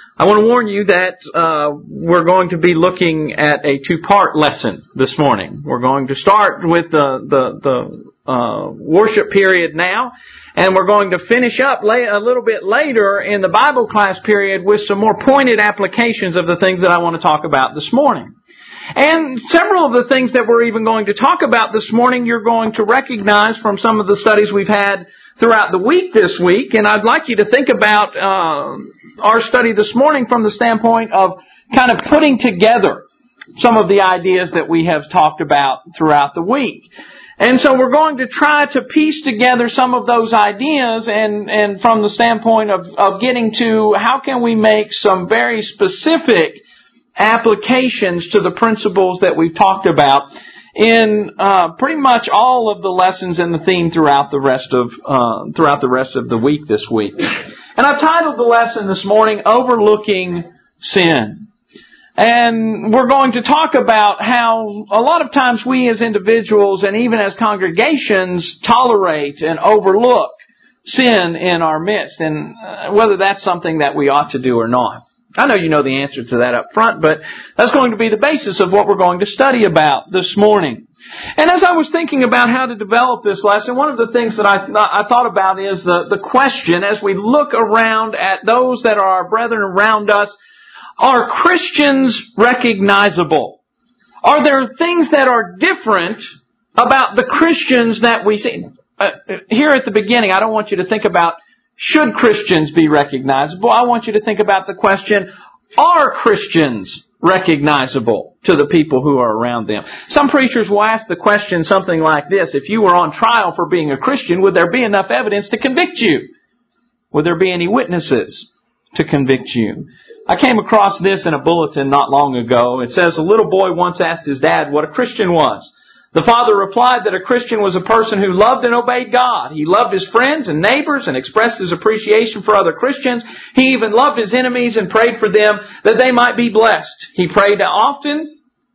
I want to warn you that we're going to be looking at a two-part lesson this morning. We're going to start with the worship period now, and we're going to finish up a little bit later in the Bible class period with some more pointed applications of the things that I want to talk about this morning. And several of the things that we're even going to talk about this morning, you're going to recognize from some of the studies we've had throughout the week this week. And I'd like you to think about our study this morning from the standpoint of kind of putting together some of the ideas that we have talked about throughout the week. And so we're going to try to piece together some of those ideas and from the standpoint of getting to how can we make some very specific applications to the principles that we've talked about in pretty much all of the lessons and the theme throughout the rest of the week this week. And I've titled the lesson this morning, Overlooking Sin. And we're going to talk about how a lot of times we as individuals and even as congregations tolerate and overlook sin in our midst, and whether that's something that we ought to do or not. I know you know the answer to that up front, but that's going to be the basis of what we're going to study about this morning. And as I was thinking about how to develop this lesson, one of the things that I thought about is the question, as we look around at those that are our brethren around us, are Christians recognizable? Are there things that are different about the Christians that we see? Here at the beginning, I don't want you to think about should Christians be recognizable? I want you to think about the question, are Christians recognizable to the people who are around them? Some preachers will ask the question something like this: if you were on trial for being a Christian, would there be enough evidence to convict you? Would there be any witnesses to convict you? I came across this in a bulletin not long ago. It says, a little boy once asked his dad what a Christian was. The father replied that a Christian was a person who loved and obeyed God. He loved his friends and neighbors and expressed his appreciation for other Christians. He even loved his enemies and prayed for them that they might be blessed. He prayed often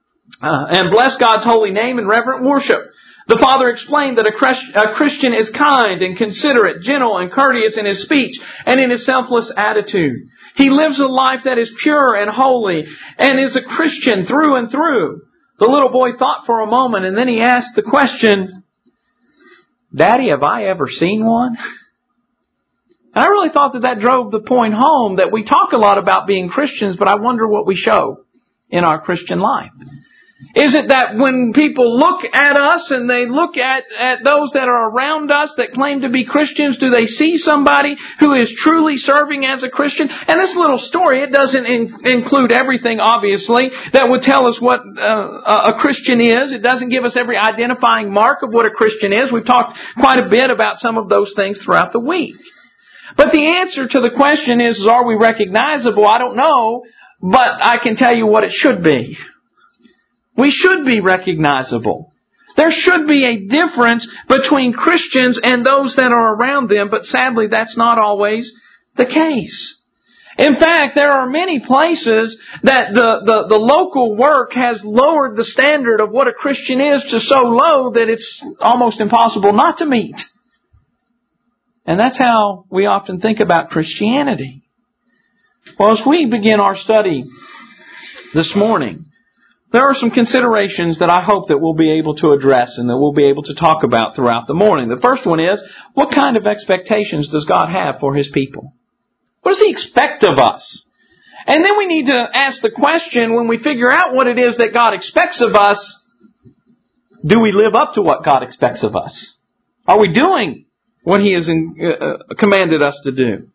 and blessed God's holy name in reverent worship. The father explained that a Christian is kind and considerate, gentle and courteous in his speech and in his selfless attitude. He lives a life that is pure and holy and is a Christian through and through. The little boy thought for a moment, and then he asked the question, Daddy, have I ever seen one? And I really thought that drove the point home, that we talk a lot about being Christians, but I wonder what we show in our Christian life. Is it that when people look at us and they look at those that are around us that claim to be Christians, do they see somebody who is truly serving as a Christian? And this little story, it doesn't include everything, obviously, that would tell us what a Christian is. It doesn't give us every identifying mark of what a Christian is. We've talked quite a bit about some of those things throughout the week. But the answer to the question is, are we recognizable? I don't know, but I can tell you what it should be. We should be recognizable. There should be a difference between Christians and those that are around them, but sadly that's not always the case. In fact, there are many places that the local work has lowered the standard of what a Christian is to so low that it's almost impossible not to meet. And that's how we often think about Christianity. Well, as we begin our study this morning, there are some considerations that I hope that we'll be able to address and that we'll be able to talk about throughout the morning. The first one is, what kind of expectations does God have for His people? What does He expect of us? And then we need to ask the question, when we figure out what it is that God expects of us, do we live up to what God expects of us? Are we doing what He has commanded us to do?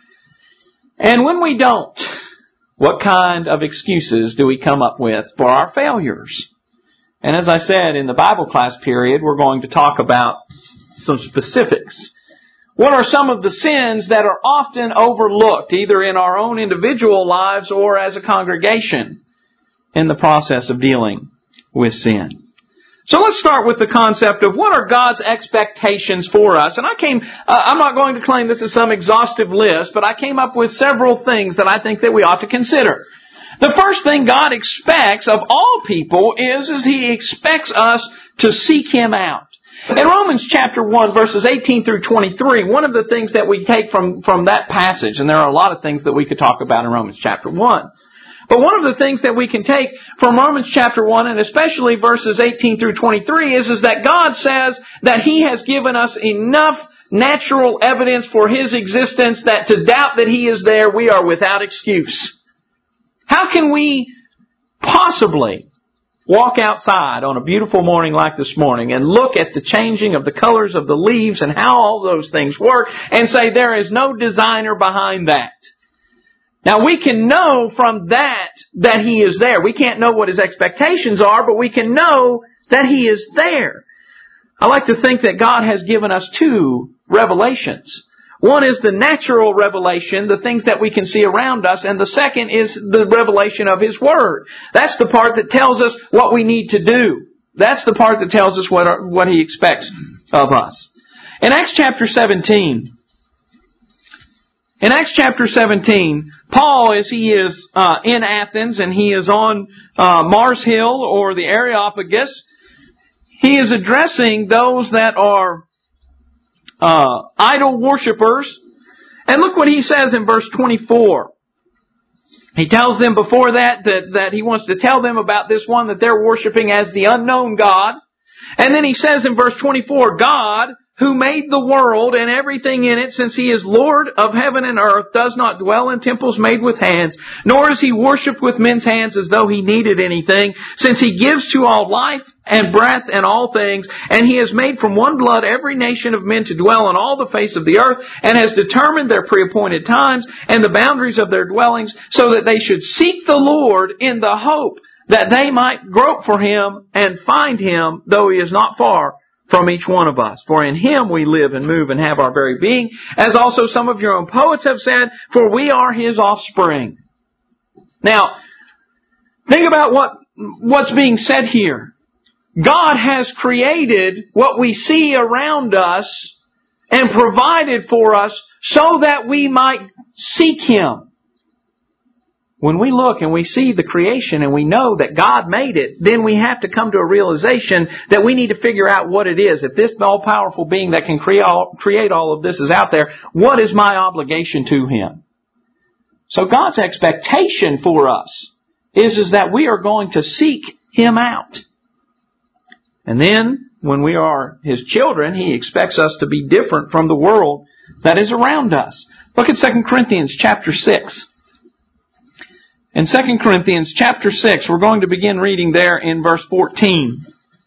And when we don't, what kind of excuses do we come up with for our failures? And as I said, in the Bible class period, we're going to talk about some specifics. What are some of the sins that are often overlooked, either in our own individual lives or as a congregation, in the process of dealing with sin? So let's start with the concept of what are God's expectations for us. And I'm not going to claim this is some exhaustive list, but I came up with several things that I think that we ought to consider. The first thing God expects of all people is He expects us to seek Him out. In Romans chapter 1, verses 18 through 23, one of the things that we take from that passage, and there are a lot of things that we could talk about in Romans chapter 1, but one of the things that we can take from Romans chapter 1, and especially verses 18 through 23, is that God says that He has given us enough natural evidence for His existence that to doubt that He is there, we are without excuse. How can we possibly walk outside on a beautiful morning like this morning and look at the changing of the colors of the leaves and how all those things work and say there is no designer behind that? Now we can know from that He is there. We can't know what His expectations are, but we can know that He is there. I like to think that God has given us two revelations. One is the natural revelation, the things that we can see around us, and the second is the revelation of His Word. That's the part that tells us what we need to do. That's the part that tells us what He expects of us. In Acts chapter 17, Paul, as he is in Athens and he is on Mars Hill or the Areopagus, he is addressing those that are idol worshippers. And look what he says in verse 24. He tells them before that he wants to tell them about this one that they're worshiping as the unknown God. And then he says in verse 24, God, who made the world and everything in it, since He is Lord of heaven and earth, does not dwell in temples made with hands, nor is He worshipped with men's hands as though He needed anything, since He gives to all life and breath and all things, and He has made from one blood every nation of men to dwell on all the face of the earth, and has determined their preappointed times and the boundaries of their dwellings, so that they should seek the Lord in the hope that they might grope for Him and find Him, though He is not far from each one of us. For in Him we live and move and have our very being, as also some of your own poets have said, for we are His offspring. Now, think about what's being said here. God has created what we see around us and provided for us so that we might seek Him. When we look and we see the creation and we know that God made it, then we have to come to a realization that we need to figure out what it is. If this all-powerful being that can create all of this is out there, what is my obligation to Him? So God's expectation for us is that we are going to seek Him out. And then, when we are His children, He expects us to be different from the world that is around us. Look at 2 Corinthians chapter 6. In 2 Corinthians chapter 6, we're going to begin reading there in verse 14.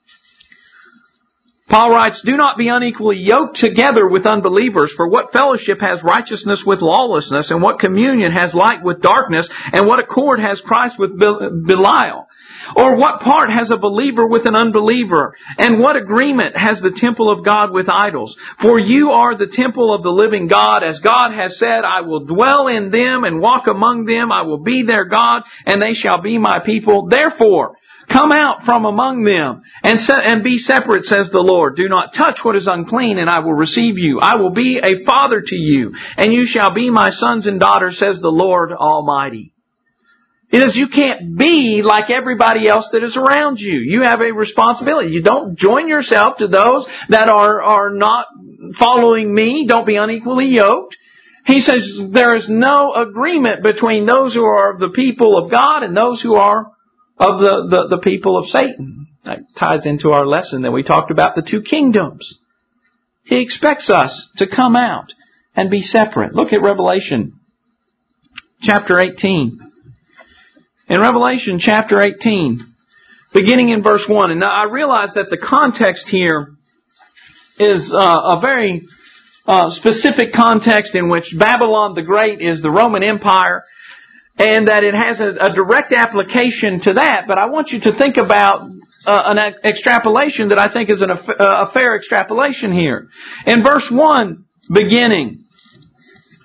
Paul writes, do not be unequally yoked together with unbelievers, for what fellowship has righteousness with lawlessness, and what communion has light with darkness, and what accord has Christ with Belial? Or what part has a believer with an unbeliever? And what agreement has the temple of God with idols? For you are the temple of the living God, as God has said, I will dwell in them and walk among them. I will be their God, and they shall be my people. Therefore, come out from among them and be separate, says the Lord. Do not touch what is unclean, and I will receive you. I will be a father to you, and you shall be my sons and daughters, says the Lord Almighty. It is, you can't be like everybody else that is around you. You have a responsibility. You don't join yourself to those that are not following me. Don't be unequally yoked. He says there is no agreement between those who are of the people of God and those who are of the people of Satan. That ties into our lesson that we talked about the two kingdoms. He expects us to come out and be separate. Look at Revelation chapter 18. In Revelation chapter 18, beginning in verse 1, and now I realize that the context here is a very specific context in which Babylon the Great is the Roman Empire, and that it has a direct application to that. But I want you to think about an extrapolation that I think is a fair extrapolation here. In verse 1, beginning,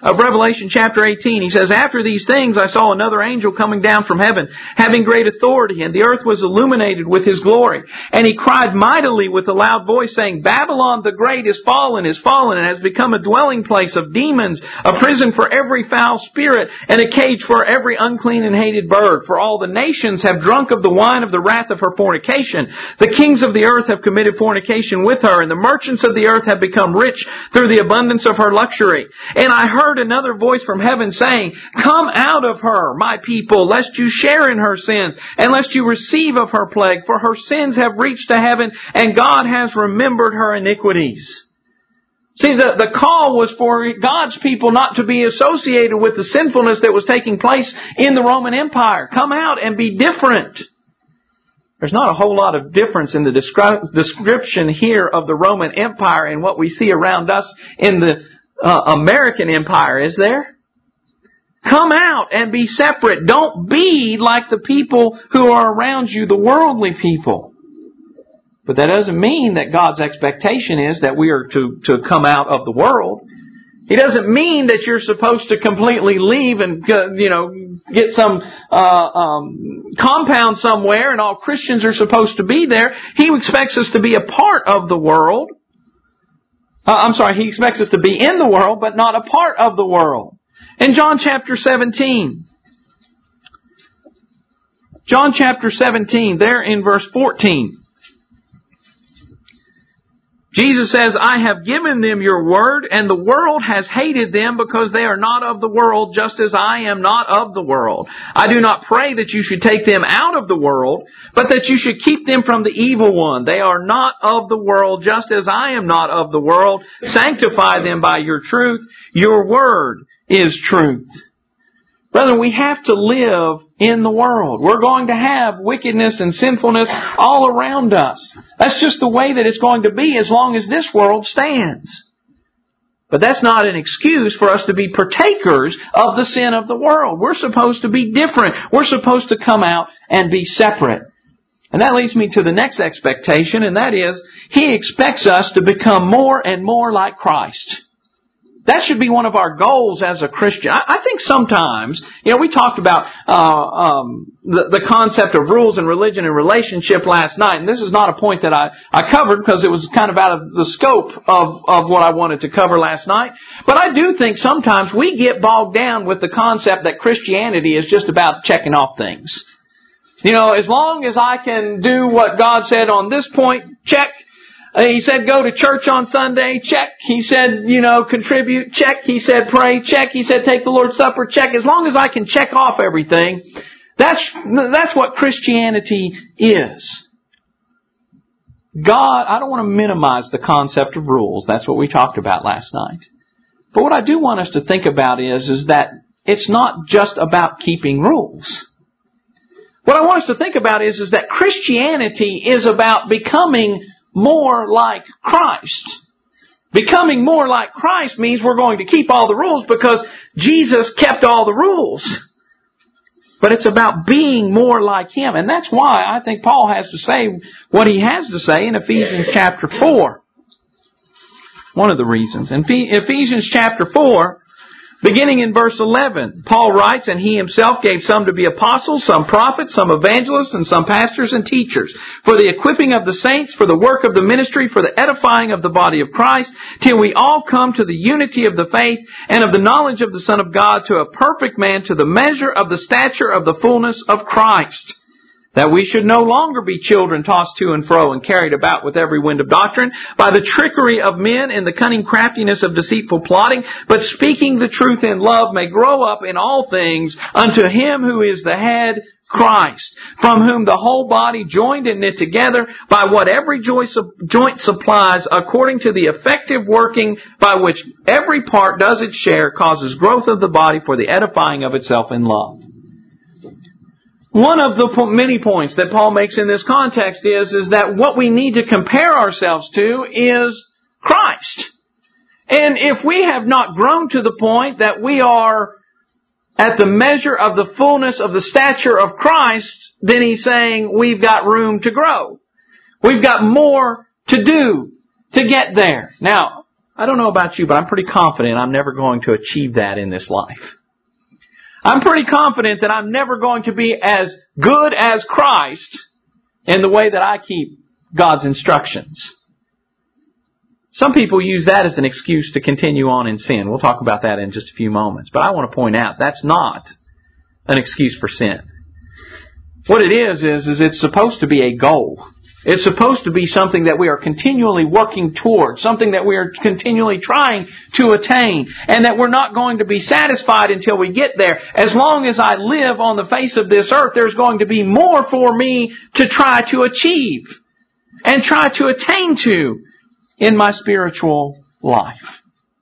of Revelation chapter 18. He says, "After these things I saw another angel coming down from heaven, having great authority, and the earth was illuminated with his glory. And he cried mightily with a loud voice, saying, Babylon the great is fallen, and has become a dwelling place of demons, a prison for every foul spirit, and a cage for every unclean and hated bird. For all the nations have drunk of the wine of the wrath of her fornication. The kings of the earth have committed fornication with her, and the merchants of the earth have become rich through the abundance of her luxury. And I heard another voice from heaven saying, Come out of her, my people, lest you share in her sins, and lest you receive of her plague, for her sins have reached to heaven, and God has remembered her iniquities." See, the call was for God's people not to be associated with the sinfulness that was taking place in the Roman Empire. Come out and be different. There's not a whole lot of difference in the description here of the Roman Empire and what we see around us in the American Empire, is there? Come out and be separate. Don't be like the people who are around you, the worldly people. But that doesn't mean that God's expectation is that we are to come out of the world. He doesn't mean that you're supposed to completely leave and, get some compound somewhere and all Christians are supposed to be there. He expects us to be a part of the world. He expects us to be in the world, but not a part of the world. In John chapter 17, there in verse 14, Jesus says, "I have given them your word, and the world has hated them because they are not of the world, just as I am not of the world. I do not pray that you should take them out of the world, but that you should keep them from the evil one. They are not of the world, just as I am not of the world. Sanctify them by your truth. Your word is truth." Brethren, we have to live in the world. We're going to have wickedness and sinfulness all around us. That's just the way that it's going to be as long as this world stands. But that's not an excuse for us to be partakers of the sin of the world. We're supposed to be different. We're supposed to come out and be separate. And that leads me to the next expectation, and that is, He expects us to become more and more like Christ. That should be one of our goals as a Christian. I think sometimes, we talked about the concept of rules and religion and relationship last night, and this is not a point that I covered because it was kind of out of the scope of what I wanted to cover last night. But I do think sometimes we get bogged down with the concept that Christianity is just about checking off things. As long as I can do what God said on this point, check. He said, go to church on Sunday, check. He said, contribute, check. He said, pray, check. He said, take the Lord's Supper, check. As long as I can check off everything, that's what Christianity is. God, I don't want to minimize the concept of rules. That's what we talked about last night. But what I do want us to think about is that it's not just about keeping rules. What I want us to think about is that Christianity is about becoming more like Christ. Becoming more like Christ means we're going to keep all the rules because Jesus kept all the rules. But it's about being more like Him. And that's why I think Paul has to say what he has to say in Ephesians chapter 4. One of the reasons. In Ephesians chapter 4, beginning in verse 11, Paul writes, "And He Himself gave some to be apostles, some prophets, some evangelists, and some pastors and teachers, for the equipping of the saints, for the work of the ministry, for the edifying of the body of Christ, till we all come to the unity of the faith and of the knowledge of the Son of God, to a perfect man, to the measure of the stature of the fullness of Christ. That we should no longer be children tossed to and fro and carried about with every wind of doctrine, by the trickery of men and the cunning craftiness of deceitful plotting, but speaking the truth in love may grow up in all things unto Him who is the head, Christ, from whom the whole body joined and knit together by what every joint supplies, according to the effective working by which every part does its share, causes growth of the body for the edifying of itself in love." One of the many points that Paul makes in this context is that what we need to compare ourselves to is Christ. And if we have not grown to the point that we are at the measure of the fullness of the stature of Christ, then he's saying we've got room to grow. We've got more to do to get there. Now, I don't know about you, but I'm pretty confident I'm never going to achieve that in this life. I'm pretty confident that I'm never going to be as good as Christ in the way that I keep God's instructions. Some people use that as an excuse to continue on in sin. We'll talk about that in just a few moments. But I want to point out that's not an excuse for sin. What it is it's supposed to be a goal. It's supposed to be something that we are continually working towards, something that we are continually trying to attain, and that we're not going to be satisfied until we get there. As long as I live on the face of this earth, there's going to be more for me to try to achieve and try to attain to in my spiritual life.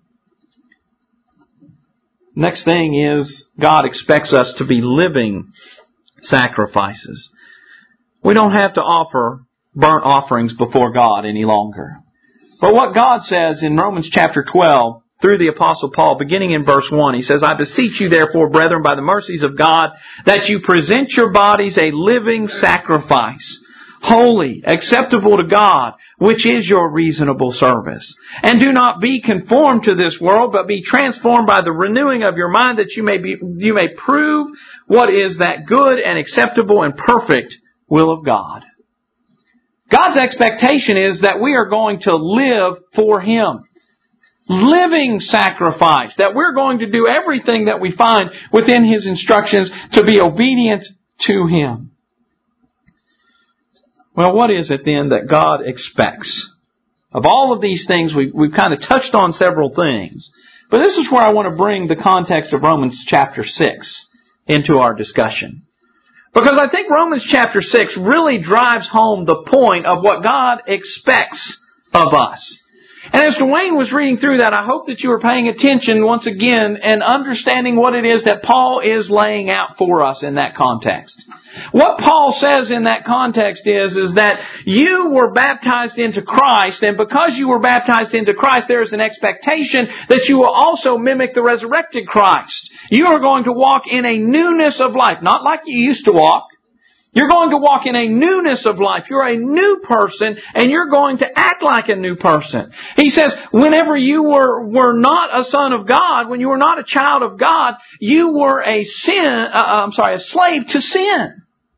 Next thing is, God expects us to be living sacrifices. We don't have to offer burnt offerings before God any longer. But what God says in Romans chapter 12, through the Apostle Paul, beginning in verse 1, he says, I beseech you therefore, brethren, by the mercies of God, that you present your bodies a living sacrifice, holy, acceptable to God, which is your reasonable service. And do not be conformed to this world, but be transformed by the renewing of your mind, that you may prove what is that good and acceptable and perfect will of God. God's expectation is that we are going to live for Him. Living sacrifice. That we're going to do everything that we find within His instructions to be obedient to Him. Well, what is it then that God expects? Of all of these things, we've kind of touched on several things. But this is where I want to bring the context of Romans chapter 6 into our discussion. Because I think Romans chapter 6 really drives home the point of what God expects of us. And as Dwayne was reading through that, I hope that you were paying attention once again and understanding what it is that Paul is laying out for us in that context. What Paul says in that context is that you were baptized into Christ, and because you were baptized into Christ, there is an expectation that you will also mimic the resurrected Christ. You are going to walk in a newness of life, not like you used to walk. You're going to walk in a newness of life. You're a new person, and you're going to act like a new person. He says, whenever you were not a son of God, when you were not a child of God, you were a slave to sin.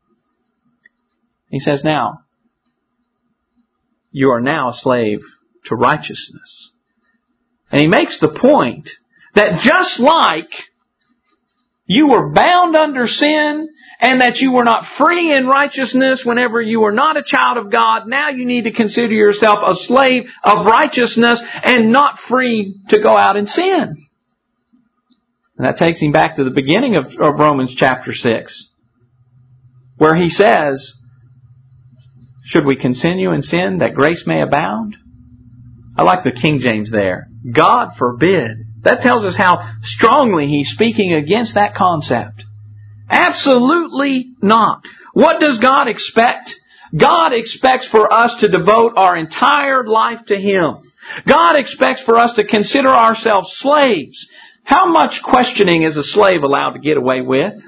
He says now, you are now a slave to righteousness. And he makes the point that just like you were bound under sin, and that you were not free in righteousness whenever you were not a child of God, now you need to consider yourself a slave of righteousness and not free to go out and sin. And that takes him back to the beginning of Romans chapter 6, where he says, should we continue in sin that grace may abound? I like the King James there. God forbid. That tells us how strongly he's speaking against that concept. Absolutely not. What does God expect? God expects for us to devote our entire life to Him. God expects for us to consider ourselves slaves. How much questioning is a slave allowed to get away with?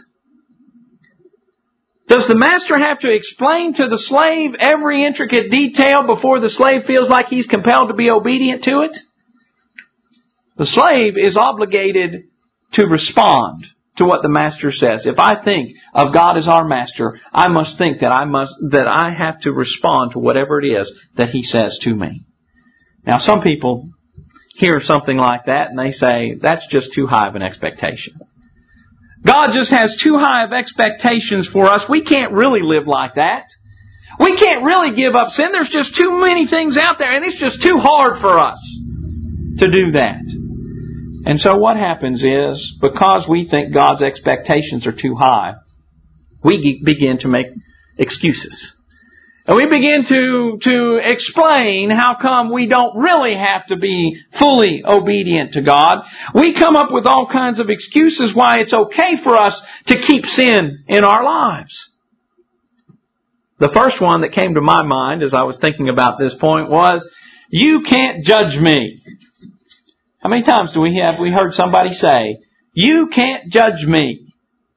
Does the master have to explain to the slave every intricate detail before the slave feels like he's compelled to be obedient to it? The slave is obligated to respond to what the master says. If I think of God as our master, I must think that I have to respond to whatever it is that He says to me. Now, some people hear something like that and they say, that's just too high of an expectation. God just has too high of expectations for us. We can't really live like that. We can't really give up sin. There's just too many things out there, and it's just too hard for us to do that. And so what happens is, because we think God's expectations are too high, we begin to make excuses. And we begin to explain how come we don't really have to be fully obedient to God. We come up with all kinds of excuses why it's okay for us to keep sin in our lives. The first one that came to my mind as I was thinking about this point was, you can't judge me. How many times we heard somebody say, you can't judge me?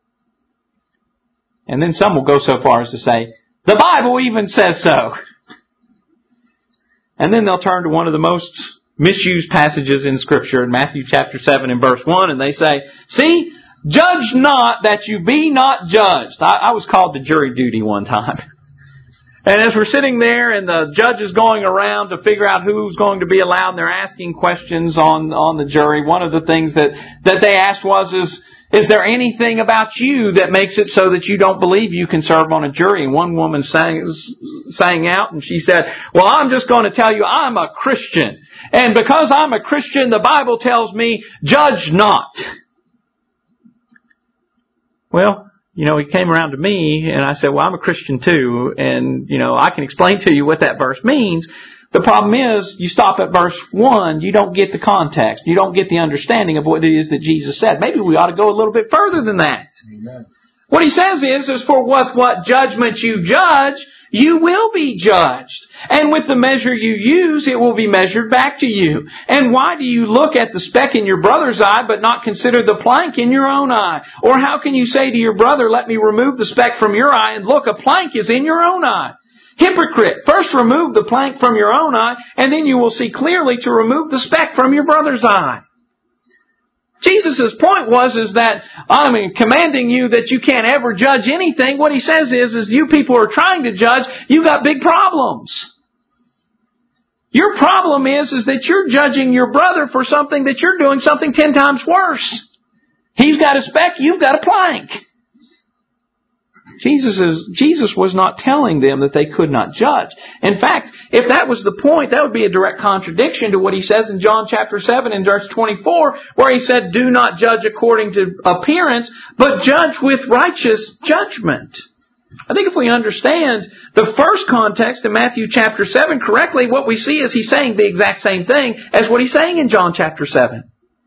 And then some will go so far as to say, the Bible even says so. And then they'll turn to one of the most misused passages in Scripture in Matthew chapter 7 and verse 1, and they say, see, judge not that you be not judged. I was called to jury duty one time. And as we're sitting there and the judge is going around to figure out who's going to be allowed, and they're asking questions on the jury, one of the things that they asked was, is there anything about you that makes it so that you don't believe you can serve on a jury? And one woman sang out and she said, well, I'm just going to tell you I'm a Christian. And because I'm a Christian, the Bible tells me, judge not. Well, he came around to me and I said, well, I'm a Christian too. And, I can explain to you what that verse means. The problem is, you stop at verse 1, you don't get the context. You don't get the understanding of what it is that Jesus said. Maybe we ought to go a little bit further than that. Amen. What he says is for what judgment you judge, you will be judged. And with the measure you use, it will be measured back to you. And why do you look at the speck in your brother's eye, but not consider the plank in your own eye? Or how can you say to your brother, let me remove the speck from your eye, and look, a plank is in your own eye? Hypocrite, first remove the plank from your own eye, and then you will see clearly to remove the speck from your brother's eye. Jesus' point is that I'm commanding you that you can't ever judge anything. What he says is you people are trying to judge, you got big problems. Your problem is that you're judging your brother for something that you're doing something 10 times worse. He's got a speck, you've got a plank. Jesus was not telling them that they could not judge. In fact, if that was the point, that would be a direct contradiction to what he says in John chapter 7 and verse 24, where he said, do not judge according to appearance, but judge with righteous judgment. I think if we understand the first context in Matthew chapter 7 correctly, what we see is he's saying the exact same thing as what he's saying in John chapter 7.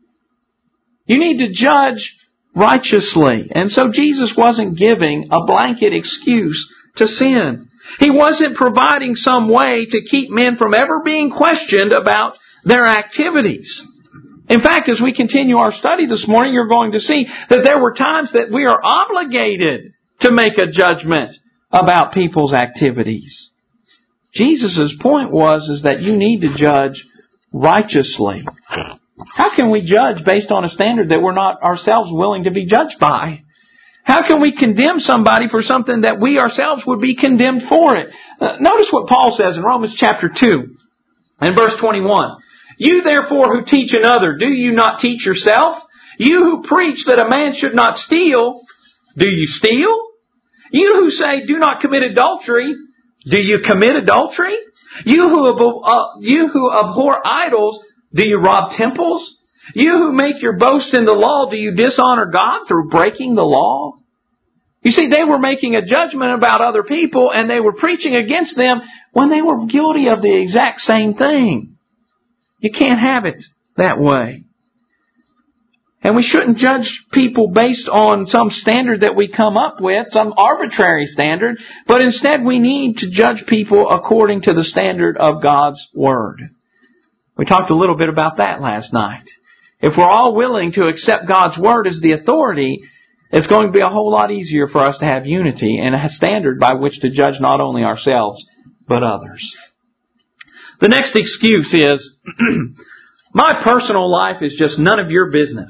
You need to judge righteously. And so Jesus wasn't giving a blanket excuse to sin. He wasn't providing some way to keep men from ever being questioned about their activities. In fact, as we continue our study this morning, you're going to see that there were times that we are obligated to make a judgment about people's activities. Jesus' point is that you need to judge righteously. How can we judge based on a standard that we're not ourselves willing to be judged by? How can we condemn somebody for something that we ourselves would be condemned for it? Notice what Paul says in Romans chapter 2 and verse 21. You therefore who teach another, do you not teach yourself? You who preach that a man should not steal, do you steal? You who say do not commit adultery, do you commit adultery? You who abhor idols, do you rob temples? You who make your boast in the law, do you dishonor God through breaking the law? You see, they were making a judgment about other people and they were preaching against them when they were guilty of the exact same thing. You can't have it that way. And we shouldn't judge people based on some standard that we come up with, some arbitrary standard, but instead we need to judge people according to the standard of God's Word. We talked a little bit about that last night. If we're all willing to accept God's Word as the authority, it's going to be a whole lot easier for us to have unity and a standard by which to judge not only ourselves, but others. The next excuse is, my personal life is just none of your business.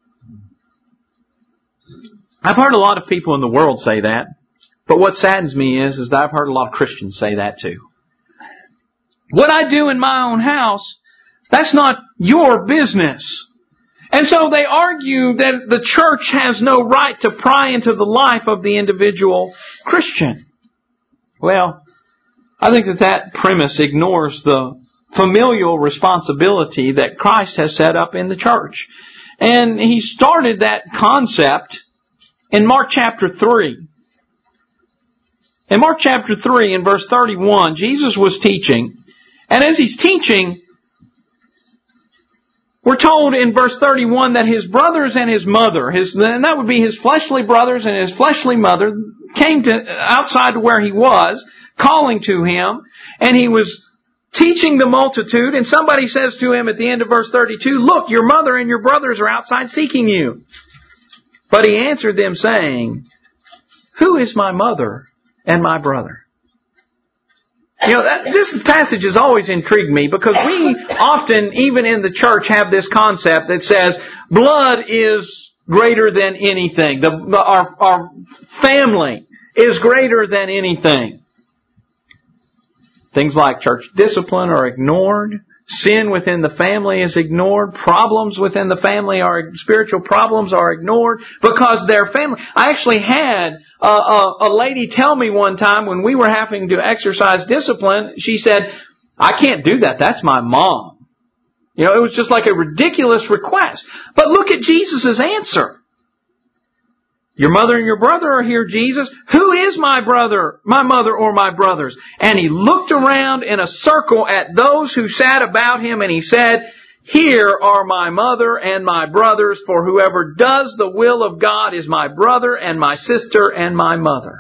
I've heard a lot of people in the world say that, but what saddens me is that I've heard a lot of Christians say that too. What I do in my own house, that's not your business. And so they argue that the church has no right to pry into the life of the individual Christian. Well, I think that premise ignores the familial responsibility that Christ has set up in the church. And He started that concept in Mark chapter 3. In Mark chapter 3 in verse 31, Jesus was teaching. And as He's teaching, we're told in verse 31 that His brothers and His mother, and that would be His fleshly brothers and His fleshly mother, came outside to where He was, calling to Him, and He was teaching the multitude, and somebody says to Him at the end of verse 32, look, your mother and your brothers are outside seeking you. But He answered them saying, who is my mother and my brother? This passage has always intrigued me because we often, even in the church, have this concept that says blood is greater than anything. Our family is greater than anything. Things like church discipline are ignored. Sin within the family is ignored. Problems within the family spiritual problems are ignored because they're family. I actually had a lady tell me one time when we were having to exercise discipline, she said, "I can't do that. That's my mom." It was just like a ridiculous request. But look at Jesus' answer. Your mother and your brother are here, Jesus. Who is my brother, my mother, or my brothers? And He looked around in a circle at those who sat about Him and He said, "Here are my mother and my brothers, for whoever does the will of God is my brother and my sister and my mother."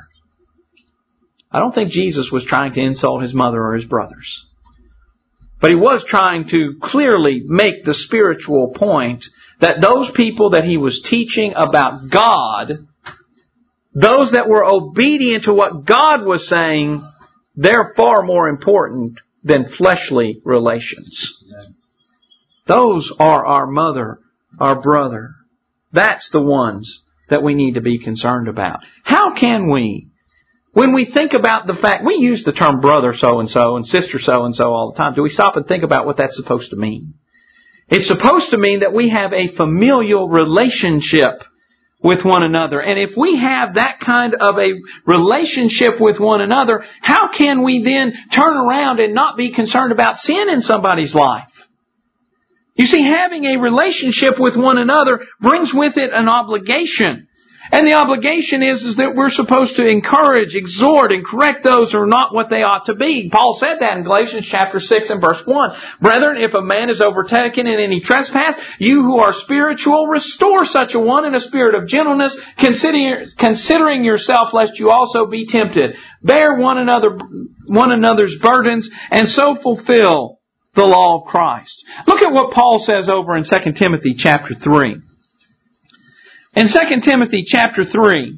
I don't think Jesus was trying to insult His mother or His brothers. But He was trying to clearly make the spiritual point that those people that He was teaching about God, those that were obedient to what God was saying, they're far more important than fleshly relations. Those are our mother, our brother. That's the ones that we need to be concerned about. How can we, when we think about the fact, we use the term brother so-and-so and sister so-and-so all the time, do we stop and think about what that's supposed to mean? It's supposed to mean that we have a familial relationship with one another. And if we have that kind of a relationship with one another, how can we then turn around and not be concerned about sin in somebody's life? You see, having a relationship with one another brings with it an obligation. And the obligation is that we're supposed to encourage, exhort, and correct those who are not what they ought to be. Paul said that in Galatians chapter 6 and verse 1. "Brethren, if a man is overtaken in any trespass, you who are spiritual, restore such a one in a spirit of gentleness, considering yourself, lest you also be tempted. Bear one another's burdens, and so fulfill the law of Christ." Look at what Paul says over in 2 Timothy chapter 3. In 2 Timothy chapter 3,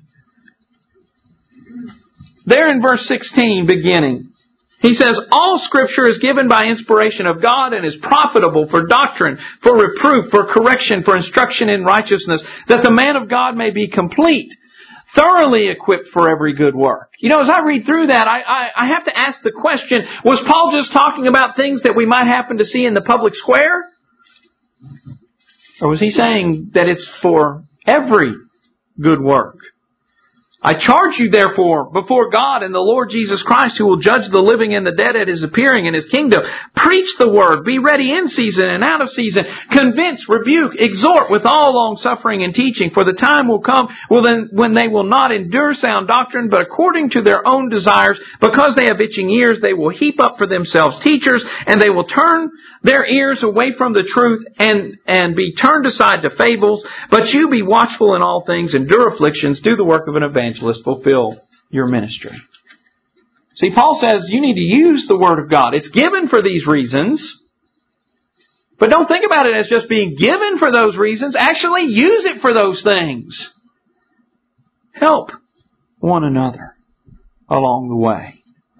there in verse 16 beginning, he says, "All Scripture is given by inspiration of God and is profitable for doctrine, for reproof, for correction, for instruction in righteousness, that the man of God may be complete, thoroughly equipped for every good work." As I read through that, I have to ask the question, was Paul just talking about things that we might happen to see in the public square? Or was he saying that it's for every good work? "I charge you therefore before God and the Lord Jesus Christ, who will judge the living and the dead at His appearing in His kingdom. Preach the word, be ready in season and out of season, convince, rebuke, exhort with all long suffering and teaching. For the time will come when they will not endure sound doctrine, but according to their own desires, because they have itching ears, they will heap up for themselves teachers, and they will turn their ears away from the truth and be turned aside to fables. But you be watchful in all things, endure afflictions, do the work of an evangelist, fulfill your ministry." See, Paul says you need to use the Word of God. It's given for these reasons. But don't think about it as just being given for those reasons. Actually use it for those things. Help one another along the way.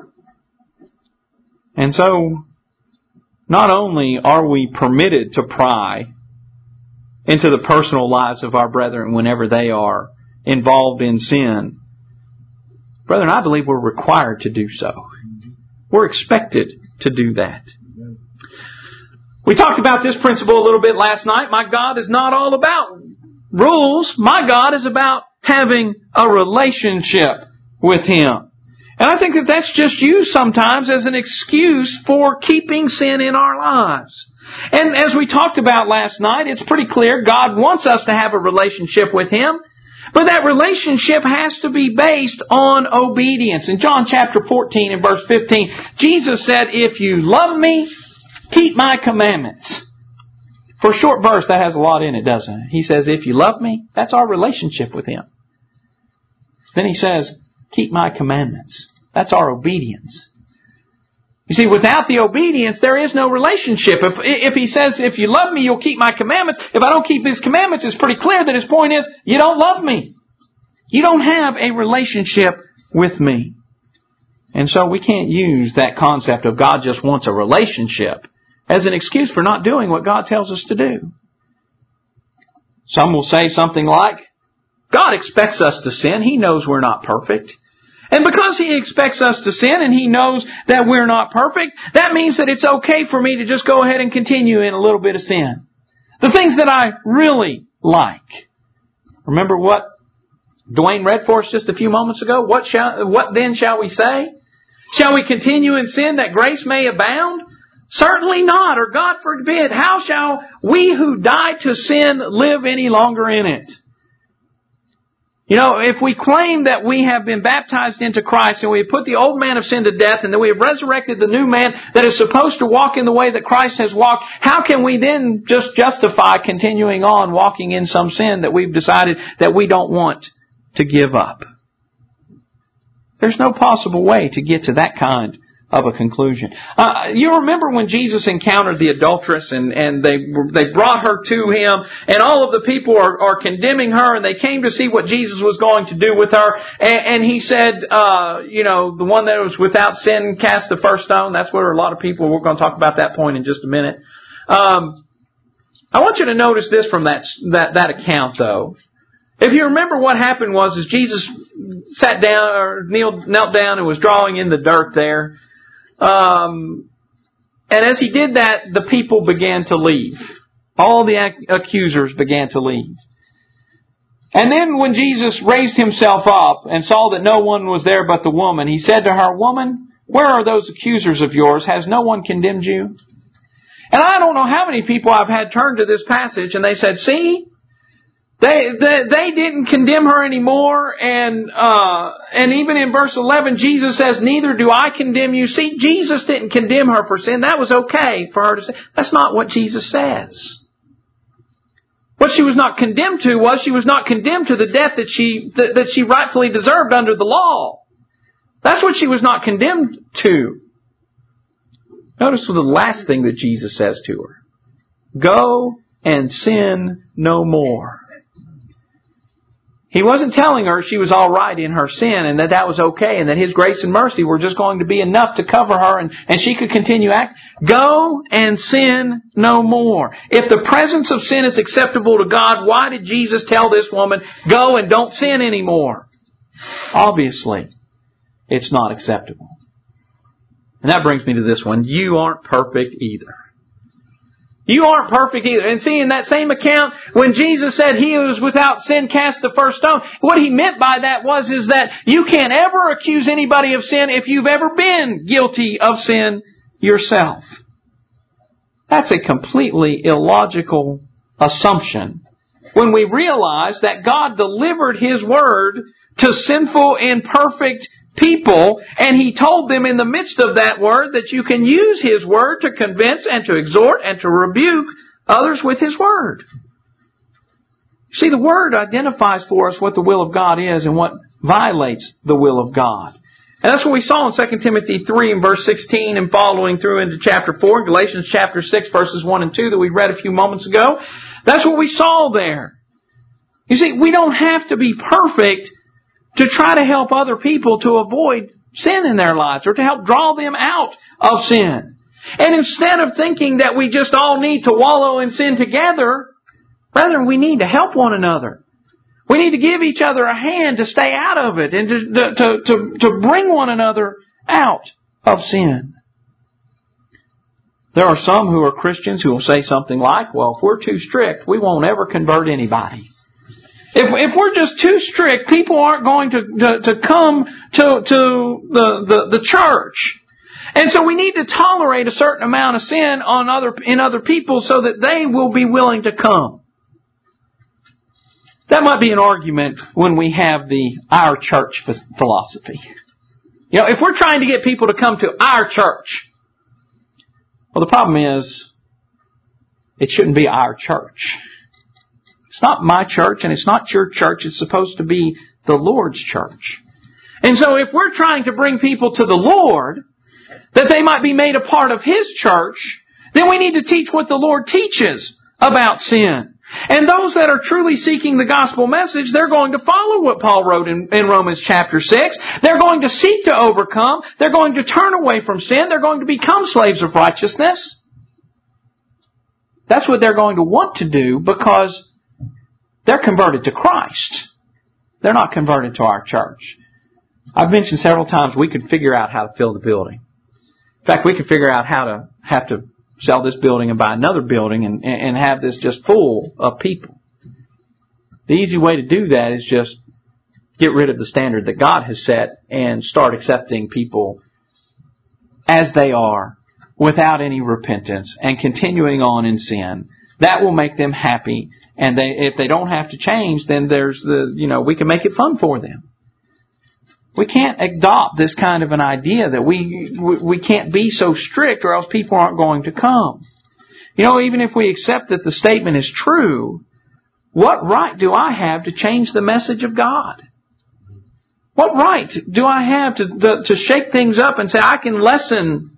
And so, not only are we permitted to pry into the personal lives of our brethren whenever they are involved in sin, brethren, I believe we're required to do so. We're expected to do that. We talked about this principle a little bit last night. My God is not all about rules. My God is about having a relationship with Him. And I think that that's just used sometimes as an excuse for keeping sin in our lives. And as we talked about last night, it's pretty clear God wants us to have a relationship with Him. But that relationship has to be based on obedience. In John chapter 14 and verse 15, Jesus said, "If you love me, keep my commandments." For a short verse, that has a lot in it, doesn't it? He says, if you love me, that's our relationship with Him. Then He says, keep my commandments. That's our obedience. You see, without the obedience, there is no relationship. If He says, if you love me, you'll keep my commandments. If I don't keep His commandments, it's pretty clear that His point is, you don't love me. You don't have a relationship with me. And so we can't use that concept of God just wants a relationship as an excuse for not doing what God tells us to do. Some will say something like, God expects us to sin. He knows we're not perfect. And because He expects us to sin and He knows that we're not perfect, that means that it's okay for me to just go ahead and continue in a little bit of sin. The things that I really like. Remember what Dwayne read for us just a few moments ago? What then shall we say? Shall we continue in sin that grace may abound? Certainly not, or God forbid. How shall we who died to sin live any longer in it? You know, if we claim that we have been baptized into Christ and we have put the old man of sin to death and that we have resurrected the new man that is supposed to walk in the way that Christ has walked, how can we then just justify continuing on walking in some sin that we've decided that we don't want to give up? There's no possible way to get to that kind of a conclusion. You remember when Jesus encountered the adulteress and they brought her to Him and all of the people are condemning her and they came to see what Jesus was going to do with her and He said, the one that was without sin cast the first stone. That's where a lot of people, we're going to talk about that point in just a minute. I want you to notice this from that account though. If you remember what happened was Jesus sat down or knelt down and was drawing in the dirt there. And as He did that, the people began to leave. All the accusers began to leave. And then when Jesus raised Himself up and saw that no one was there but the woman, He said to her, "Woman, where are those accusers of yours? Has no one condemned you?" And I don't know how many people I've had turn to this passage and they said, "See, They didn't condemn her anymore, and even in verse 11, Jesus says, "Neither do I condemn you." See, Jesus didn't condemn her for sin. That was okay for her to say. That's not what Jesus says. What she was not condemned to was she was not condemned to the death that she rightfully deserved under the law. That's what she was not condemned to. Notice the last thing that Jesus says to her: "Go and sin no more." He wasn't telling her she was all right in her sin and that was okay and that His grace and mercy were just going to be enough to cover her and she could continue acting. Go and sin no more. If the presence of sin is acceptable to God, why did Jesus tell this woman, go and don't sin anymore? Obviously, it's not acceptable. And that brings me to this one. You aren't perfect either. You aren't perfect either. And see, in that same account, when Jesus said He who is without sin cast the first stone, what He meant by that is that you can't ever accuse anybody of sin if you've ever been guilty of sin yourself. That's a completely illogical assumption when we realize that God delivered His Word to sinful, imperfect people, and He told them in the midst of that Word that you can use His Word to convince and to exhort and to rebuke others with His Word. See, the Word identifies for us what the will of God is and what violates the will of God. And that's what we saw in 2 Timothy 3 and verse 16 and following through into chapter 4, Galatians chapter 6 verses 1 and 2 that we read a few moments ago. That's what we saw there. You see, we don't have to be perfect to try to help other people to avoid sin in their lives or to help draw them out of sin. And instead of thinking that we just all need to wallow in sin together, rather we need to help one another. We need to give each other a hand to stay out of it and to bring one another out of sin. There are some who are Christians who will say something like, well, if we're too strict, we won't ever convert anybody. If we're just too strict, people aren't going to come to the church. And so we need to tolerate a certain amount of sin in other people so that they will be willing to come. That might be an argument when we have our church philosophy. You know, if we're trying to get people to come to our church, well, the problem is it shouldn't be our church. It's not my church and it's not your church. It's supposed to be the Lord's church. And so if we're trying to bring people to the Lord, that they might be made a part of His church, then we need to teach what the Lord teaches about sin. And those that are truly seeking the gospel message, they're going to follow what Paul wrote in Romans chapter 6. They're going to seek to overcome. They're going to turn away from sin. They're going to become slaves of righteousness. That's what they're going to want to do because they're converted to Christ. They're not converted to our church. I've mentioned several times we could figure out how to fill the building. In fact, we could figure out how to have to sell this building and buy another building and have this just full of people. The easy way to do that is just get rid of the standard that God has set and start accepting people as they are without any repentance and continuing on in sin. That will make them happy. And if they don't have to change, then we can make it fun for them. We can't adopt this kind of an idea that we can't be so strict or else people aren't going to come. Even if we accept that the statement is true, what right do I have to change the message of God? What right do I have to shake things up and say I can lessen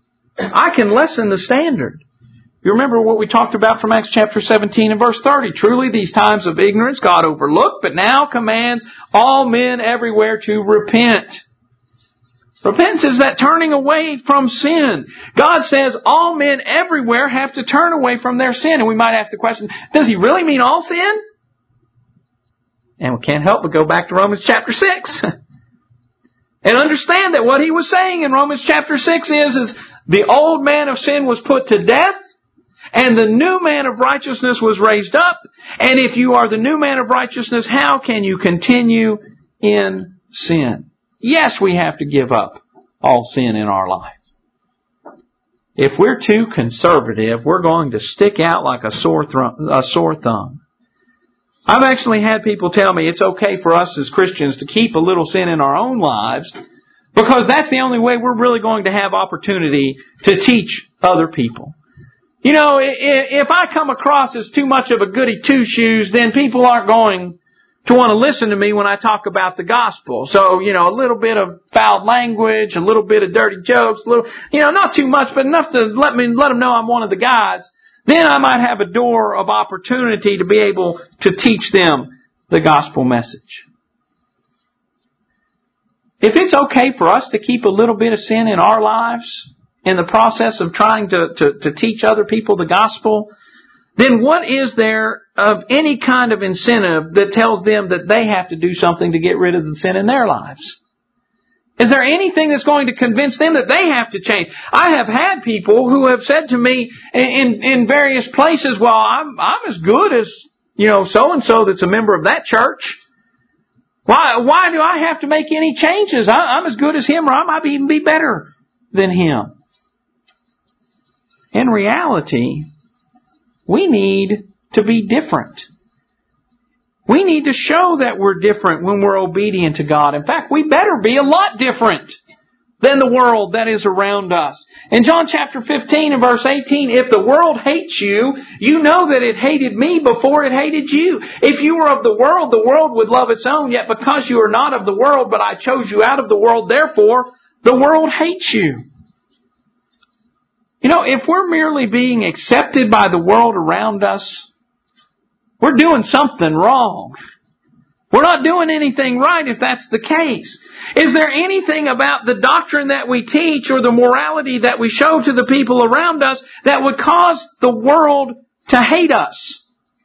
the standard? You remember what we talked about from Acts chapter 17 and verse 30. Truly these times of ignorance God overlooked, but now commands all men everywhere to repent. Repentance is that turning away from sin. God says all men everywhere have to turn away from their sin. And we might ask the question, does He really mean all sin? And we can't help but go back to Romans chapter 6. And understand that what He was saying in Romans chapter 6 is the old man of sin was put to death, and the new man of righteousness was raised up. And if you are the new man of righteousness, how can you continue in sin? Yes, we have to give up all sin in our life. If we're too conservative, we're going to stick out like a sore thumb. I've actually had people tell me it's okay for us as Christians to keep a little sin in our own lives because that's the only way we're really going to have opportunity to teach other people. If I come across as too much of a goody two-shoes, then people aren't going to want to listen to me when I talk about the gospel. So, a little bit of foul language, a little bit of dirty jokes, not too much, but enough to let them know I'm one of the guys. Then I might have a door of opportunity to be able to teach them the gospel message. If it's okay for us to keep a little bit of sin in our lives in the process of trying to teach other people the gospel, then what is there of any kind of incentive that tells them that they have to do something to get rid of the sin in their lives? Is there anything that's going to convince them that they have to change? I have had people who have said to me in various places, well, I'm as good as, so-and-so that's a member of that church. Why do I have to make any changes? I'm as good as him, or I might even be better than him. In reality, we need to be different. We need to show that we're different when we're obedient to God. In fact, we better be a lot different than the world that is around us. In John chapter 15 and verse 18, if the world hates you, you know that it hated me before it hated you. If you were of the world would love its own. Yet because you are not of the world, but I chose you out of the world, therefore the world hates you. If we're merely being accepted by the world around us, we're doing something wrong. We're not doing anything right if that's the case. Is there anything about the doctrine that we teach or the morality that we show to the people around us that would cause the world to hate us?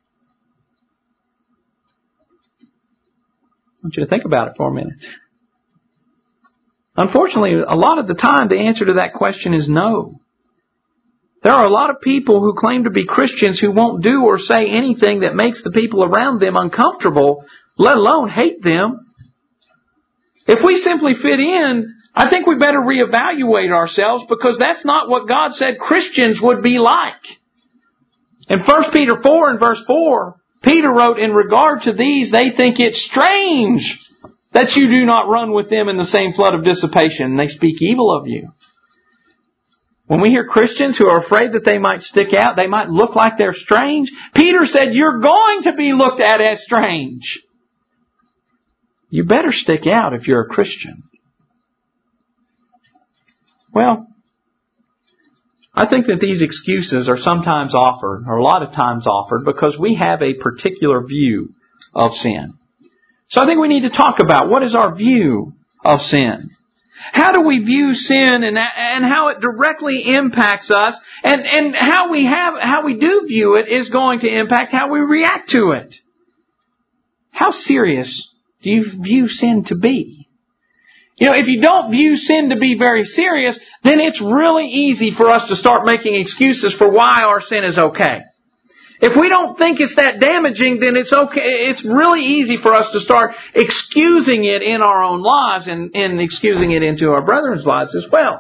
I want you to think about it for a minute. Unfortunately, a lot of the time the answer to that question is no. There are a lot of people who claim to be Christians who won't do or say anything that makes the people around them uncomfortable, let alone hate them. If we simply fit in, I think we better reevaluate ourselves because that's not what God said Christians would be like. In 1 Peter 4 and verse 4, Peter wrote, in regard to these, they think it strange that you do not run with them in the same flood of dissipation, and they speak evil of you. When we hear Christians who are afraid that they might stick out, they might look like they're strange, Peter said, you're going to be looked at as strange. You better stick out if you're a Christian. Well, I think that these excuses are sometimes offered, or a lot of times offered, because we have a particular view of sin. So I think we need to talk about what is our view of sin. How do we view sin and how it directly impacts us, and how we do view it is going to impact how we react to it. How serious do you view sin to be? If you don't view sin to be very serious, then it's really easy for us to start making excuses for why our sin is okay. If we don't think it's that damaging, then it's okay. It's really easy for us to start excusing it in our own lives and excusing it into our brethren's lives as well.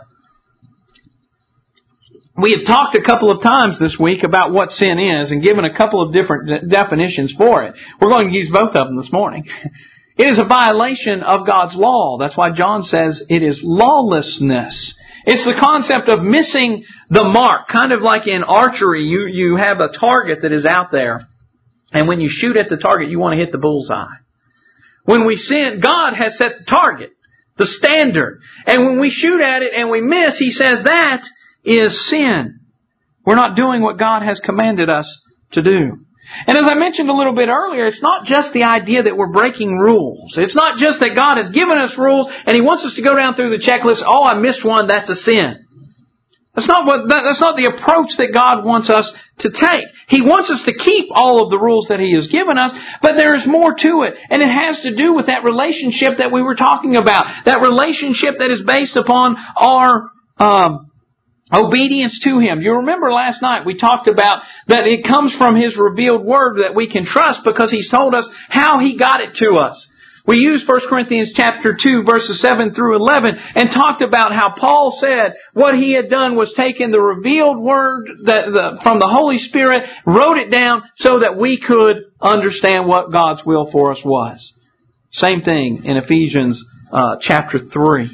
We have talked a couple of times this week about what sin is and given a couple of different definitions for it. We're going to use both of them this morning. It is a violation of God's law. That's why John says it is lawlessness. It's the concept of missing the mark. Kind of like in archery, you have a target that is out there. And when you shoot at the target, you want to hit the bullseye. When we sin, God has set the target, the standard. And when we shoot at it and we miss, He says that is sin. We're not doing what God has commanded us to do. And as I mentioned a little bit earlier, it's not just the idea that we're breaking rules. It's not just that God has given us rules and He wants us to go down through the checklist. Oh, I missed one, that's a sin. That's not the approach that God wants us to take. He wants us to keep all of the rules that He has given us, but there is more to it. And it has to do with that relationship that we were talking about. That relationship that is based upon our obedience to Him. You remember last night we talked about that it comes from His revealed Word that we can trust because He's told us how He got it to us. We used 1 Corinthians chapter 2 verses 7 through 11 and talked about how Paul said what he had done was taken the revealed Word from the Holy Spirit, wrote it down so that we could understand what God's will for us was. Same thing in Ephesians chapter 3.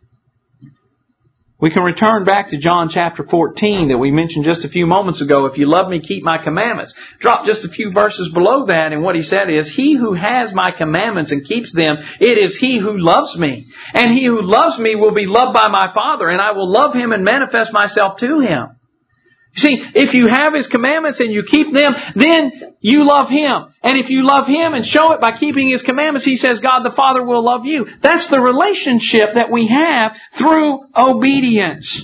We can return back to John chapter 14 that we mentioned just a few moments ago. If you love me, keep my commandments. Drop just a few verses below that, and what he said is, He who has my commandments and keeps them, it is he who loves me. And he who loves me will be loved by my Father, and I will love him and manifest myself to him. You see, if you have His commandments and you keep them, then you love Him. And if you love Him and show it by keeping His commandments, He says God the Father will love you. That's the relationship that we have through obedience.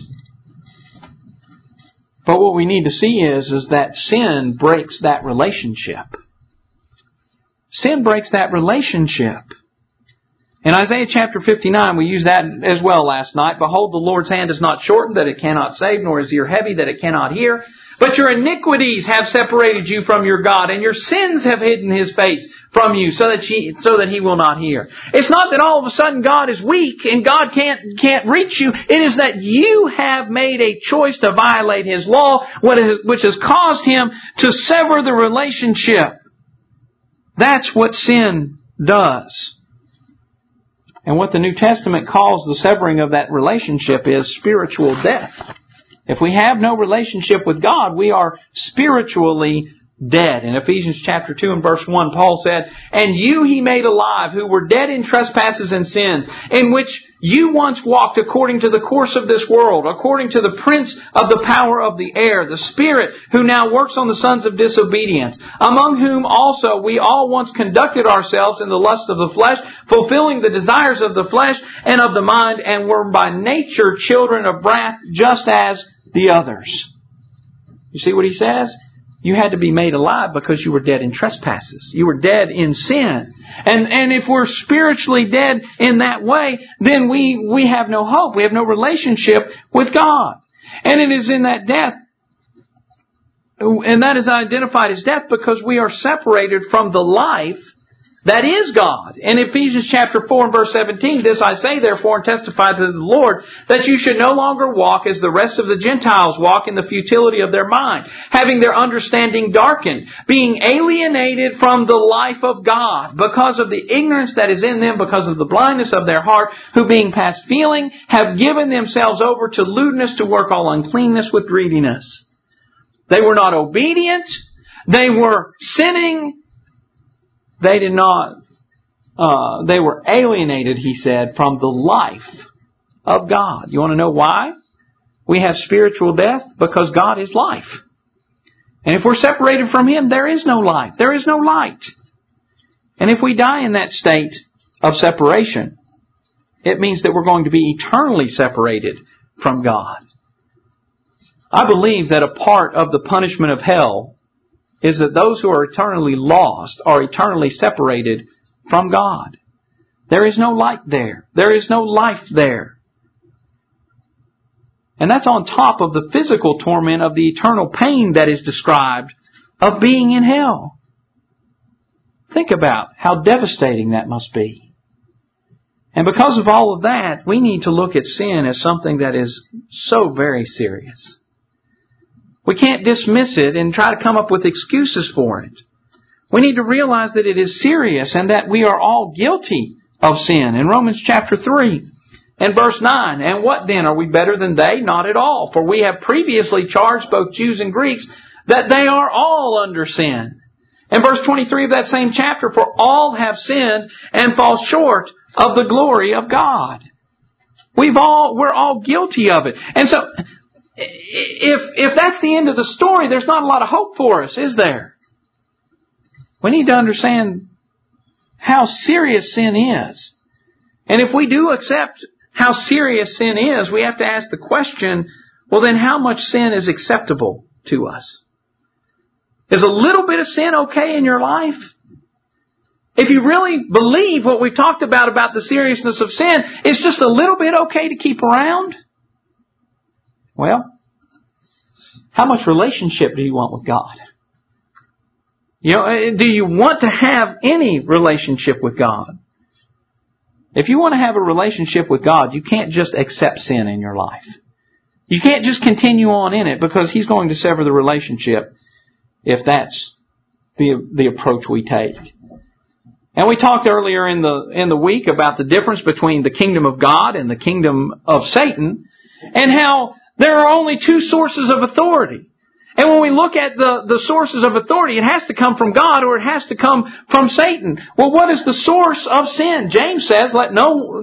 But what we need to see is that sin breaks that relationship. Sin breaks that relationship. In Isaiah chapter 59, we used that as well last night. Behold, the Lord's hand is not shortened that it cannot save, nor his ear heavy that it cannot hear. But your iniquities have separated you from your God, and your sins have hidden His face from you, so that He will not hear. It's not that all of a sudden God is weak and God can't reach you. It is that you have made a choice to violate His law, which has caused Him to sever the relationship. That's what sin does. And what the New Testament calls the severing of that relationship is spiritual death. If we have no relationship with God, we are spiritually dead. In Ephesians chapter 2 and verse 1, Paul said, And you He made alive, who were dead in trespasses and sins, in which you once walked according to the course of this world, according to the prince of the power of the air, the spirit who now works on the sons of disobedience, among whom also we all once conducted ourselves in the lust of the flesh, fulfilling the desires of the flesh and of the mind, and were by nature children of wrath, just as the others. You see what he says? You had to be made alive because you were dead in trespasses. You were dead in sin. And if we're spiritually dead in that way, then we have no hope. We have no relationship with God. And it is in that death, and that is identified as death because we are separated from the life that is God. In Ephesians chapter 4 and verse 17, This I say therefore and testify to the Lord, that you should no longer walk as the rest of the Gentiles walk in the futility of their mind, having their understanding darkened, being alienated from the life of God, because of the ignorance that is in them, because of the blindness of their heart, who being past feeling, have given themselves over to lewdness, to work all uncleanness with greediness. They were not obedient. They were sinning. They did not, they were alienated, he said, from the life of God. You want to know why? we have spiritual death because God is life. And if we're separated from Him, there is no life. There is no light. And if we die in that state of separation, it means that we're going to be eternally separated from God. I believe that a part of the punishment of hell is that those who are eternally lost are eternally separated from God. There is no light there. There is no life there. And that's on top of the physical torment of the eternal pain that is described of being in hell. Think about how devastating that must be. And because of all of that, we need to look at sin as something that is so very serious. We can't dismiss it and try to come up with excuses for it. We need to realize that it is serious and that we are all guilty of sin. In Romans chapter 3 and verse 9, and what then? Are we better than they? Not at all. For we have previously charged both Jews and Greeks that they are all under sin. And verse 23 of that same chapter, for all have sinned and fall short of the glory of God. We're all guilty of it. And so, if that's the end of the story, there's not a lot of hope for us, is there? We need to understand how serious sin is. And if we do accept how serious sin is, we have to ask the question, well then how much sin is acceptable to us? Is a little bit of sin okay in your life? If you really believe what we've talked about the seriousness of sin, is just a little bit okay to keep around? Well, how much relationship do you want with God? Do you want to have any relationship with God? If you want to have a relationship with God, you can't just accept sin in your life. You can't just continue on in it because He's going to sever the relationship if that's the approach we take. And we talked earlier in the week about the difference between the kingdom of God and the kingdom of Satan, and how there are only two sources of authority. And when we look at the sources of authority, it has to come from God or it has to come from Satan. Well, what is the source of sin? James says, let no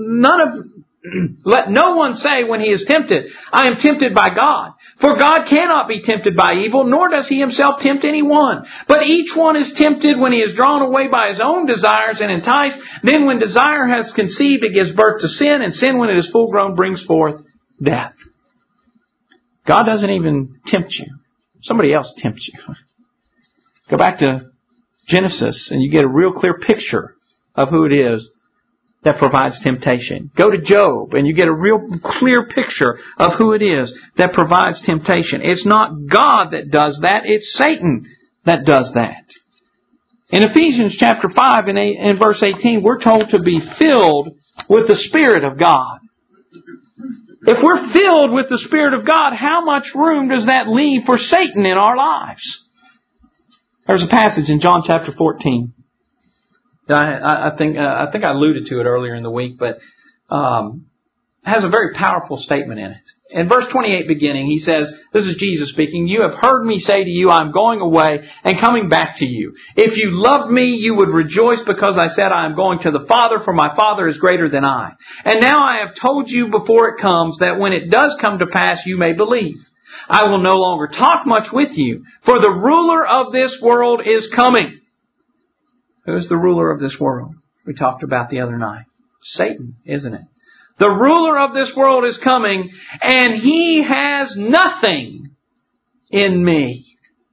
one say when he is tempted, I am tempted by God. For God cannot be tempted by evil, nor does He Himself tempt anyone. But each one is tempted when he is drawn away by his own desires and enticed. Then when desire has conceived, it gives birth to sin, and sin, when it is full grown, brings forth death. God doesn't even tempt you. Somebody else tempts you. Go back to Genesis and you get a real clear picture of who it is that provides temptation. Go to Job and you get a real clear picture of who it is that provides temptation. It's not God that does that. It's Satan that does that. In Ephesians chapter 5 and verse 18, we're told to be filled with the Spirit of God. If we're filled with the Spirit of God, how much room does that leave for Satan in our lives? There's a passage in John chapter 14. I think I alluded to it earlier in the week, but has a very powerful statement in it. In verse 28 beginning, He says, this is Jesus speaking, you have heard me say to you, I'm going away and coming back to you. If you loved me, you would rejoice because I said I am going to the Father, for my Father is greater than I. And now I have told you before it comes, that when it does come to pass, you may believe. I will no longer talk much with you, for the ruler of this world is coming. Who is the ruler of this world? We talked about the other night. Satan, isn't it? The ruler of this world is coming, and he has nothing in me.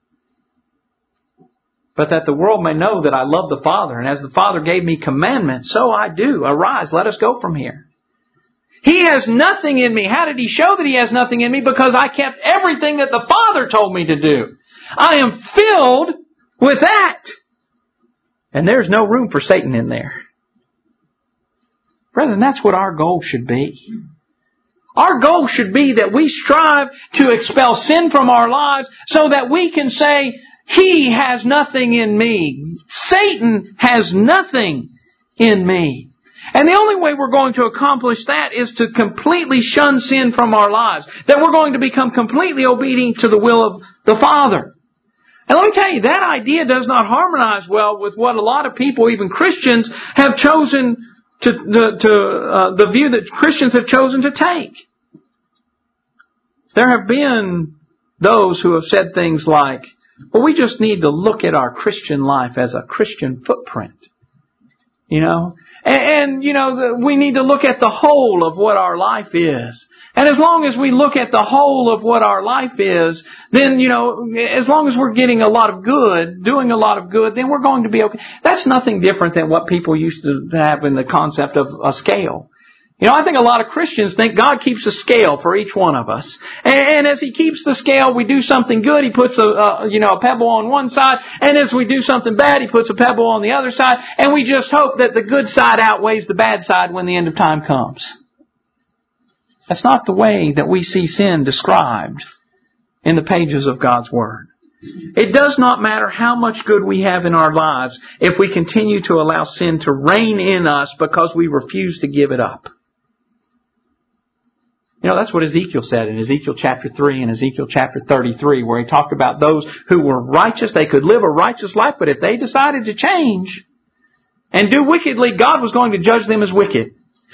But that the world may know that I love the Father, and as the Father gave me commandment, so I do. Arise, let us go from here. He has nothing in me. How did He show that He has nothing in me? Because I kept everything that the Father told me to do. I am filled with that. And there's no room for Satan in there. Brethren, that's what our goal should be. Our goal should be that we strive to expel sin from our lives so that we can say, He has nothing in me. Satan has nothing in me. And the only way we're going to accomplish that is to completely shun sin from our lives. That we're going to become completely obedient to the will of the Father. And let me tell you, that idea does not harmonize well with what a lot of people, even Christians, have chosen the view that Christians have chosen to take. There have been those who have said things like, well, we just need to look at our Christian life as a Christian footprint. You know? And we need to look at the whole of what our life is. And as long as we look at the whole of what our life is, then, as long as we're getting a lot of good, doing a lot of good, then we're going to be okay. That's nothing different than what people used to have in the concept of a scale. I think a lot of Christians think God keeps a scale for each one of us. And as He keeps the scale, we do something good, He puts a pebble on one side. And as we do something bad, He puts a pebble on the other side. And we just hope that the good side outweighs the bad side when the end of time comes. That's not the way that we see sin described in the pages of God's Word. It does not matter how much good we have in our lives if we continue to allow sin to reign in us because we refuse to give it up. That's what Ezekiel said in Ezekiel chapter 3 and Ezekiel chapter 33, where he talked about those who were righteous. They could live a righteous life, but if they decided to change and do wickedly, God was going to judge them as wicked.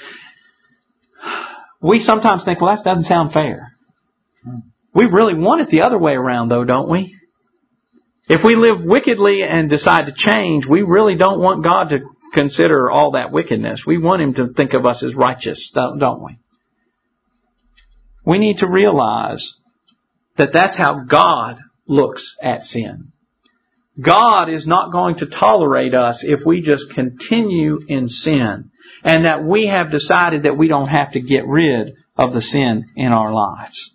We sometimes think, well, that doesn't sound fair. We really want it the other way around, though, don't we? If we live wickedly and decide to change, we really don't want God to consider all that wickedness. We want Him to think of us as righteous, don't we? We need to realize that that's how God looks at sin. God is not going to tolerate us if we just continue in sin, and that we have decided that we don't have to get rid of the sin in our lives.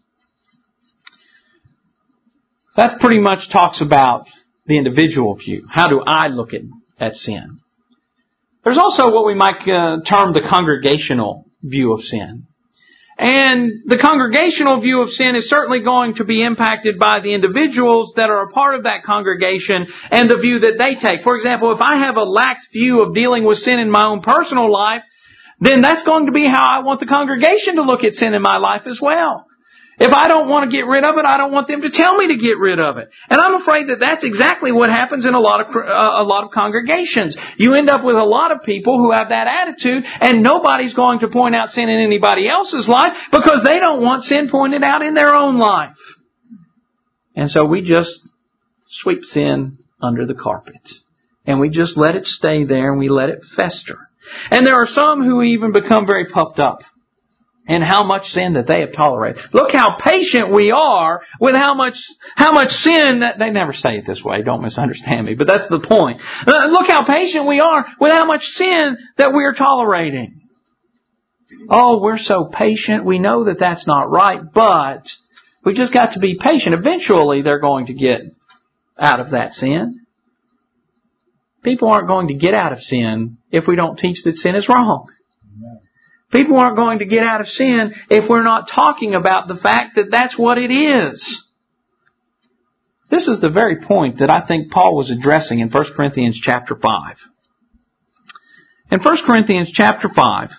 That pretty much talks about the individual view. How do I look at sin? There's also what we might term the congregational view of sin. And the congregational view of sin is certainly going to be impacted by the individuals that are a part of that congregation and the view that they take. For example, if I have a lax view of dealing with sin in my own personal life, then that's going to be how I want the congregation to look at sin in my life as well. If I don't want to get rid of it, I don't want them to tell me to get rid of it. And I'm afraid that that's exactly what happens in a lot of congregations. You end up with a lot of people who have that attitude, and nobody's going to point out sin in anybody else's life because they don't want sin pointed out in their own life. And so we just sweep sin under the carpet. And we just let it stay there and we let it fester. And there are some who even become very puffed up in how much sin that they have tolerated. Look how patient we are with how much sin that they never say it this way. Don't misunderstand me, but that's the point. Look how patient we are with how much sin that we're tolerating. Oh, we're so patient. We know that that's not right, but we just got to be patient. Eventually, they're going to get out of that sin. People aren't going to get out of sin if we don't teach that sin is wrong. People aren't going to get out of sin if we're not talking about the fact that that's what it is. This is the very point that I think Paul was addressing in 1 Corinthians chapter 5. In 1 Corinthians chapter 5,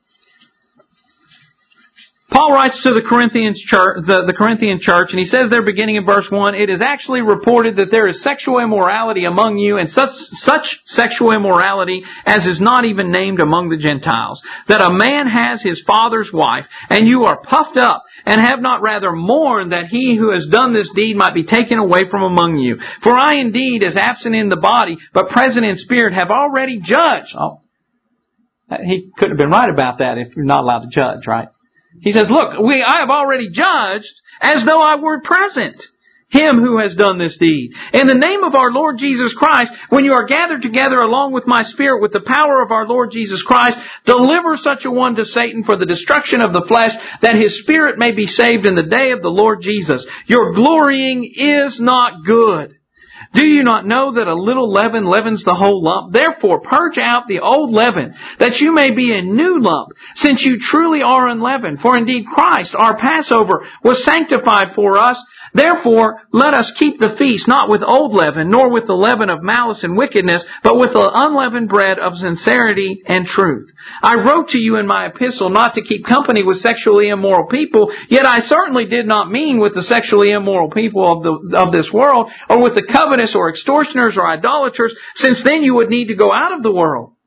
Paul writes to the Corinthian church, and he says there beginning in verse 1, "It is actually reported that there is sexual immorality among you, and such sexual immorality as is not even named among the Gentiles, that a man has his father's wife, and you are puffed up, and have not rather mourned that he who has done this deed might be taken away from among you. For I indeed, as absent in the body, but present in spirit, have already judged." Oh, he couldn't have been right about that if you're not allowed to judge, right? He says, look, I have already judged as though I were present him who has done this deed. In the name of our Lord Jesus Christ, when you are gathered together along with my spirit with the power of our Lord Jesus Christ, deliver such a one to Satan for the destruction of the flesh, that his spirit may be saved in the day of the Lord Jesus. Your glorying is not good. Do you not know that a little leaven leavens the whole lump? Therefore, purge out the old leaven, that you may be a new lump, since you truly are unleavened. For indeed Christ, our Passover, was sanctified for us. Therefore, let us keep the feast, not with old leaven, nor with the leaven of malice and wickedness, but with the unleavened bread of sincerity and truth. I wrote to you in my epistle not to keep company with sexually immoral people, yet I certainly did not mean with the sexually immoral people of this world, or with the covetous or extortioners or idolaters, since then you would need to go out of the world.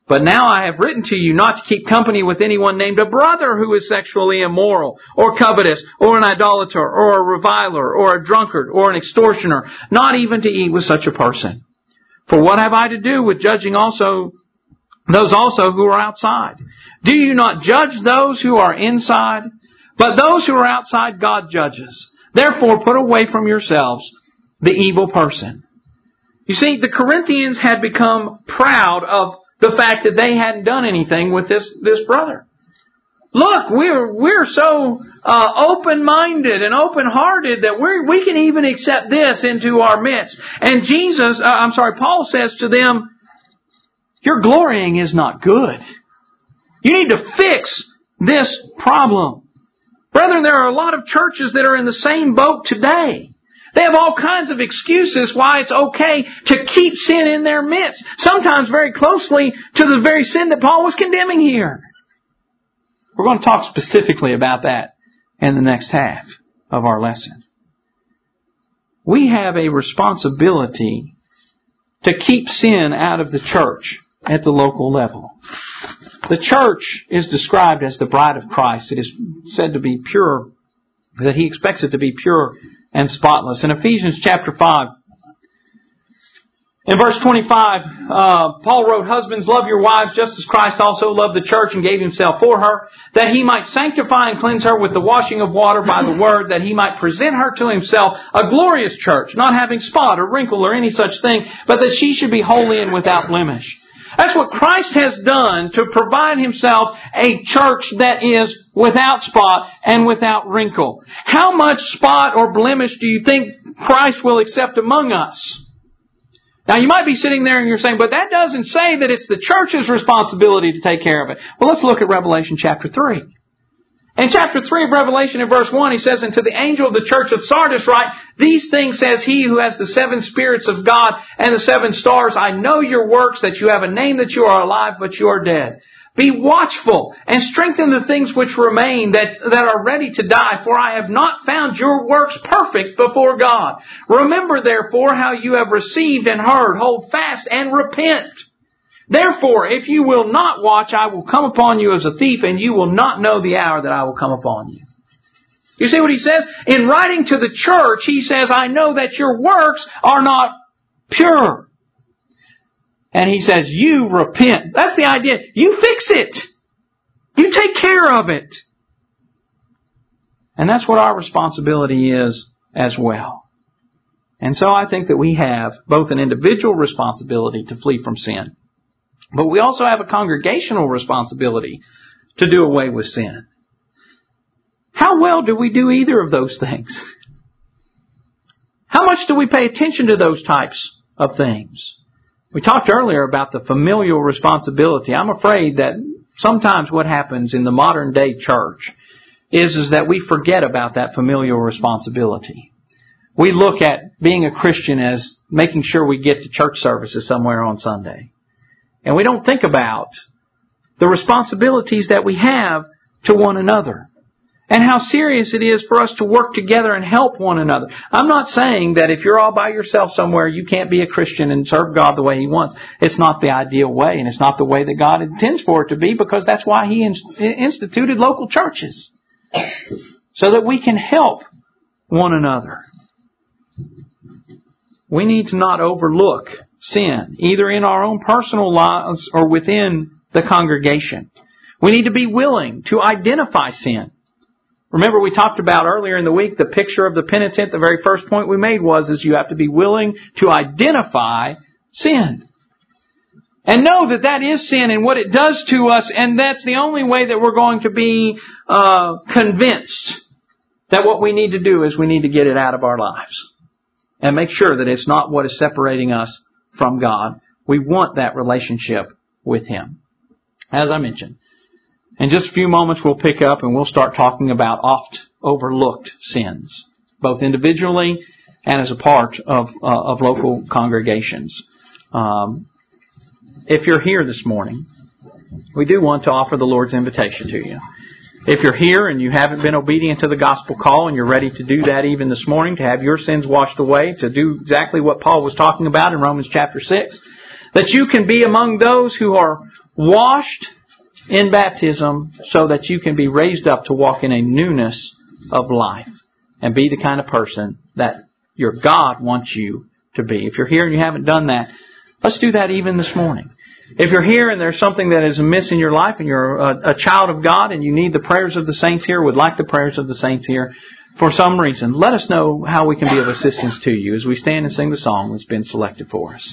But now I have written to you not to keep company with anyone named a brother who is sexually immoral, or covetous, or an idolater, or a reviler, or a drunkard, or an extortioner, not even to eat with such a person. For what have I to do with judging those also who are outside? Do you not judge those who are inside? But those who are outside God judges. Therefore put away from yourselves the evil person. You see, the Corinthians had become proud of the fact that they hadn't done anything with this brother. Look, we're so open-minded and open-hearted that we can even accept this into our midst. And Paul says to them, your glorying is not good. You need to fix this problem. Brethren, there are a lot of churches that are in the same boat today. They have all kinds of excuses why it's okay to keep sin in their midst. Sometimes very closely to the very sin that Paul was condemning here. We're going to talk specifically about that in the next half of our lesson. We have a responsibility to keep sin out of the church at the local level. The church is described as the bride of Christ. It is said to be pure, that He expects it to be pure and spotless. In Ephesians chapter 5, in verse 25, Paul wrote, husbands, love your wives just as Christ also loved the church and gave Himself for her, that He might sanctify and cleanse her with the washing of water by the word, that He might present her to Himself a glorious church, not having spot or wrinkle or any such thing, but that she should be holy and without blemish. That's what Christ has done to provide Himself a church that is without spot and without wrinkle. How much spot or blemish do you think Christ will accept among us? Now you might be sitting there and you're saying, but that doesn't say that it's the church's responsibility to take care of it. Well, let's look at Revelation chapter 3. In chapter 3 of Revelation in verse 1, he says, and to the angel of the church of Sardis write, these things says He who has the 7 spirits of God and the 7 stars, I know your works, that you have a name, that you are alive, but you are dead. Be watchful and strengthen the things which remain that are ready to die, for I have not found your works perfect before God. Remember therefore how you have received and heard, hold fast and repent. Therefore, if you will not watch, I will come upon you as a thief, and you will not know the hour that I will come upon you. You see what he says? In writing to the church, he says, I know that your works are not pure. And he says, you repent. That's the idea. You fix it. You take care of it. And that's what our responsibility is as well. And so I think that we have both an individual responsibility to flee from sin, but we also have a congregational responsibility to do away with sin. How well do we do either of those things? How much do we pay attention to those types of things? We talked earlier about the familial responsibility. I'm afraid that sometimes what happens in the modern day church is that we forget about that familial responsibility. We look at being a Christian as making sure we get to church services somewhere on Sunday. And we don't think about the responsibilities that we have to one another and how serious it is for us to work together and help one another. I'm not saying that if you're all by yourself somewhere, you can't be a Christian and serve God the way He wants. It's not the ideal way, and it's not the way that God intends for it to be, because that's why He instituted local churches, so that we can help one another. We need to not overlook sin, either in our own personal lives or within the congregation. We need to be willing to identify sin. Remember, we talked about earlier in the week the picture of the penitent. The very first point we made was you have to be willing to identify sin. And know that that is sin and what it does to us, and that's the only way that we're going to be convinced that what we need to do is we need to get it out of our lives. And make sure that it's not what is separating us from God. We want that relationship with Him. As I mentioned, in just a few moments we'll pick up and we'll start talking about oft overlooked sins, both individually and as a part of local congregations. If you're here this morning, we do want to offer the Lord's invitation to you. If you're here and you haven't been obedient to the gospel call and you're ready to do that even this morning, to have your sins washed away, to do exactly what Paul was talking about in Romans chapter 6, That you can be among those who are washed in baptism so that you can be raised up to walk in a newness of life and be the kind of person that your God wants you to be. If you're here and you haven't done that, let's do that even this morning. If you're here and there's something that is amiss in your life and you're a child of God and you need the prayers of the saints here, would like the prayers of the saints here for some reason, let us know how we can be of assistance to you as we stand and sing the song that's been selected for us.